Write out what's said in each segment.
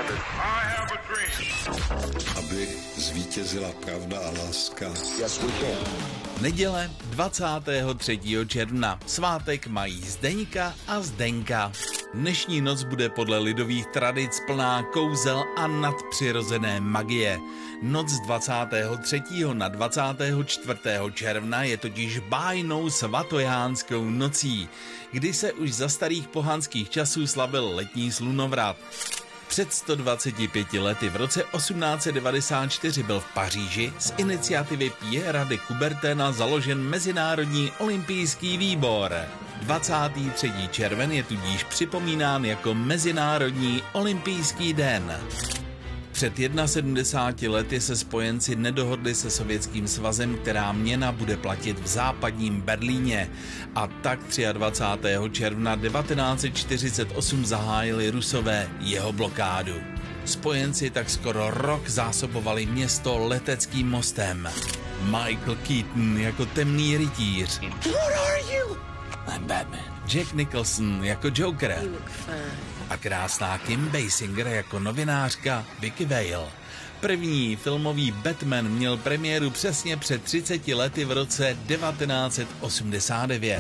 Aby zvítězila pravda a láska. Yes, we can. Neděle 23. června. Svátek mají Zdeňka a Zdenka. Dnešní noc bude podle lidových tradic plná kouzel a nadpřirozené magie. Noc z 23. na 24. června je totiž bájnou svatojánskou nocí, kdy se už za starých pohanských časů slavil letní slunovrat. Před 125 lety v roce 1894 byl v Paříži z iniciativy Pierra de Coubertina založen Mezinárodní olympijský výbor. 23. červen je tudíž připomínán jako Mezinárodní olympijský den. Před 71 lety se spojenci nedohodli se Sovětským svazem, která měna bude platit v západním Berlíně. A tak 23. června 1948 zahájili Rusové jeho blokádu. Spojenci tak skoro rok zásobovali město leteckým mostem. Michael Keaton jako temný rytíř. What are you? I'm Batman. Jack Nicholson jako Joker. A krásná Kim Basinger jako novinářka Vicky Vale. První filmový Batman měl premiéru přesně před 30 lety v roce 1989.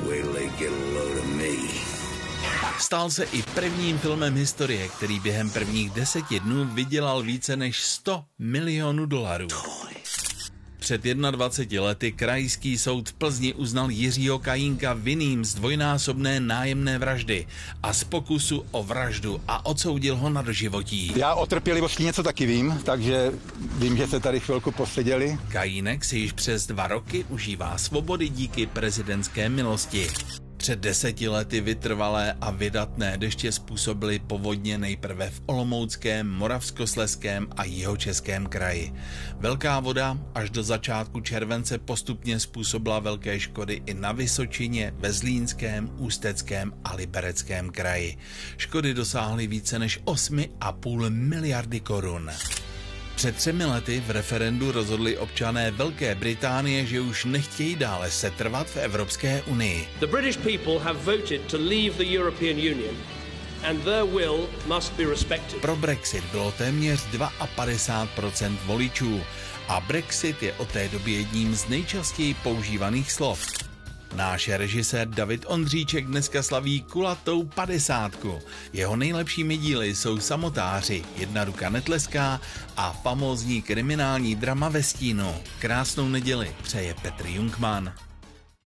Stal se i prvním filmem historie, který během prvních 10 dnů vydělal více než $100 milionů. Před 21 lety krajský soud v Plzni uznal Jiřího Kajínka vinným z dvojnásobné nájemné vraždy a z pokusu o vraždu a odsoudil ho na doživotí. Já o trpělivosti něco taky vím, takže vím, že se tady chvilku poseděli. Kajínek si již přes 2 roky užívá svobody díky prezidentské milosti. Před 10 lety vytrvalé a vydatné deště způsobily povodně nejprve v Olomouckém, Moravskoslezském a Jihočeském kraji. Velká voda až do začátku července postupně způsobila velké škody i na Vysočině, ve Zlínském, Ústeckém a Libereckém kraji. Škody dosáhly více než 8,5 miliardy korun. Před 3 lety v referendu rozhodli občané Velké Británie, že už nechtějí dále setrvat v Evropské unii. The British people have voted to leave the European Union and their will must be respected. Pro Brexit bylo téměř 52% voličů a Brexit je od té doby jedním z nejčastěji používaných slov. Náš režisér David Ondříček dneska slaví kulatou 50. Jeho nejlepšími díly jsou Samotáři, Jedna ruka netleská a famózní kriminální drama Ve stínu. Krásnou neděli přeje Petr Jungmann.